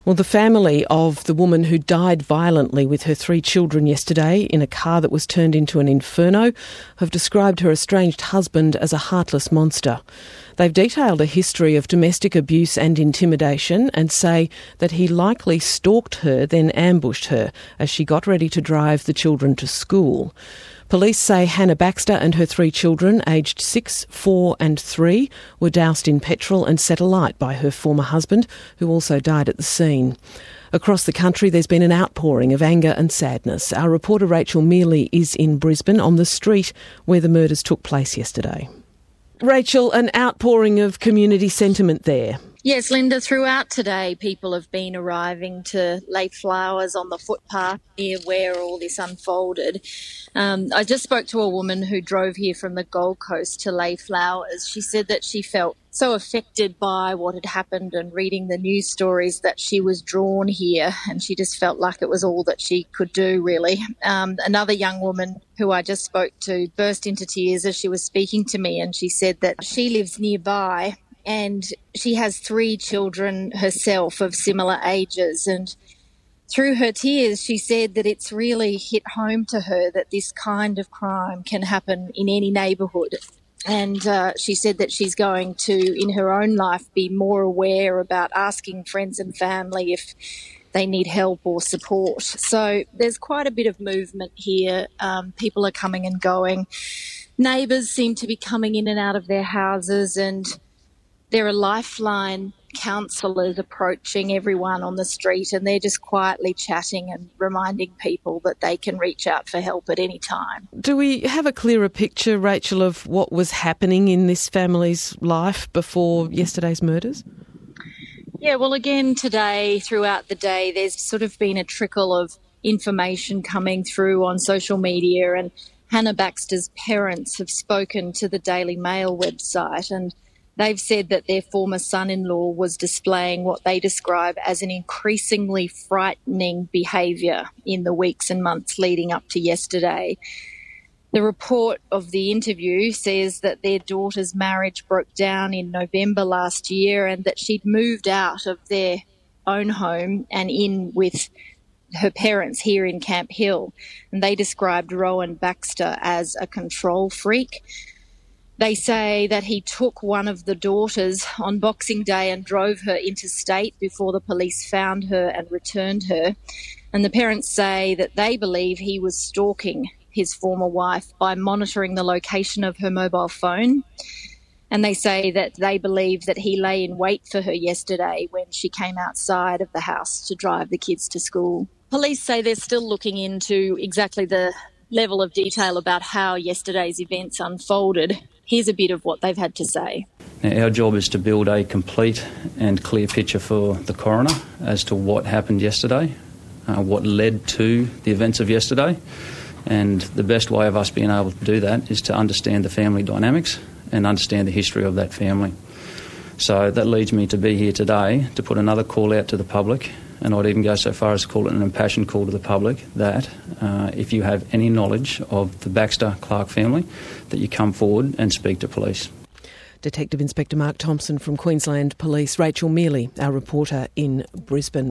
Well, the family of the woman who died violently with her 3 children yesterday in a car that was turned into an inferno have described her estranged husband as a heartless monster. They've detailed a history of domestic abuse and intimidation and say that he likely stalked her, then ambushed her as she got ready to drive the children to school. Police say Hannah Baxter and her 3 children, aged 6, 4 and 3, were doused in petrol and set alight by her former husband, who also died at the scene. Across the country, there's been an outpouring of anger and sadness. Our reporter Rachel Mealy is in Brisbane on the street where the murders took place yesterday. Rachel, an outpouring of community sentiment there. Yes, Linda, throughout today people have been arriving to lay flowers on the footpath near where all this unfolded. I just spoke to a woman who drove here from the Gold Coast to lay flowers. She said that she felt so affected by what had happened and reading the news stories that she was drawn here, and she just felt like it was all that she could do, really. Another young woman who I just spoke to burst into tears as she was speaking to me, and she said that she lives nearby and she has 3 children herself of similar ages. And through her tears, she said that it's really hit home to her that this kind of crime can happen in any neighbourhood. And she said that she's going to, in her own life, be more aware about asking friends and family if they need help or support. So there's quite a bit of movement here. People are coming and going. Neighbours seem to be coming in and out of their houses, and there are Lifeline counsellors approaching everyone on the street, and they're just quietly chatting and reminding people that they can reach out for help at any time. Do we have a clearer picture, Rachel, of what was happening in this family's life before yesterday's murders? Yeah, well, again, today, throughout the day, there's sort of been a trickle of information coming through on social media, and Hannah Baxter's parents have spoken to the Daily Mail website, and they've said that their former son-in-law was displaying what they describe as an increasingly frightening behaviour in the weeks and months leading up to yesterday. The report of the interview says that their daughter's marriage broke down in November last year, and that she'd moved out of their own home and in with her parents here in Camp Hill. And they described Rowan Baxter as a control freak. They say that he took one of the daughters on Boxing Day and drove her interstate before the police found her and returned her. And the parents say that they believe he was stalking his former wife by monitoring the location of her mobile phone. And they say that they believe that he lay in wait for her yesterday when she came outside of the house to drive the kids to school. Police say they're still looking into exactly the level of detail about how yesterday's events unfolded. Here's a bit of what they've had to say. Now, our job is to build a complete and clear picture for the coroner as to what happened yesterday, what led to the events of yesterday, and the best way of us being able to do that is to understand the family dynamics and understand the history of that family. So that leads me to be here today to put another call out to the public, and I'd even go so far as to call it an impassioned call to the public, that if you have any knowledge of the Baxter-Clark family, that you come forward and speak to police. Detective Inspector Mark Thompson from Queensland Police. Rachel Mealy, our reporter in Brisbane.